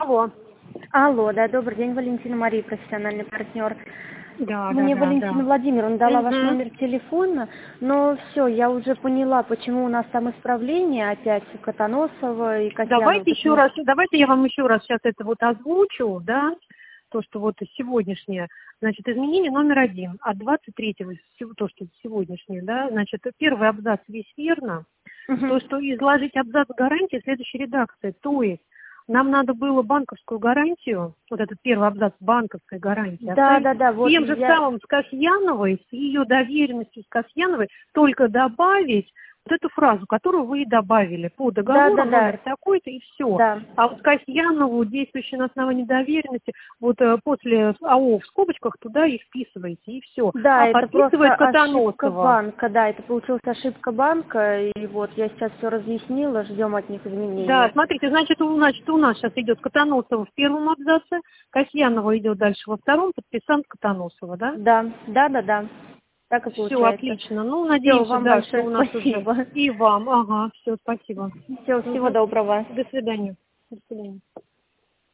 Алло. Алло, да, добрый день, Валентина Мария, профессиональный партнер. Да, Мне да. Валентина Владимировна дала ваш Мгм. номер телефона, но все, я уже поняла, почему у нас там исправление опять Катаносова и Касьянова. Почему... Давайте я вам еще раз сейчас это вот озвучу, да, то, что вот сегодняшнее, значит, изменение номер 1 от 23-го, то, что сегодняшнее, да, значит, первый абзац весь верно, то, что изложить абзац гарантии в следующей редакции, то есть нам надо было банковскую гарантию, вот этот первый абзац, банковская гарантия, Да, вот тем же самым с Касьяновой, с ее доверенностью с Касьяновой, только добавить вот эту фразу, которую вы и добавили по договору, номер такой-то и все. Да. А вот Касьянову, действующую на основании доверенности, вот после АО в скобочках туда и вписываете, и все. Да, А это просто подписывает ошибка Катаносова. банка, да, это получилась ошибка банка, и вот я сейчас все разъяснила, ждем от них изменений. Да, смотрите, значит, у нас сейчас идет Катаносова в первом абзаце, Касьянова идет дальше во втором, подписант Катаносова, да? Да. Так и получается. Все, отлично. Ну, надеемся, вам да, что большое у нас спасибо. уже... И вам, ага, все, спасибо. Всего доброго. До свидания. До свидания.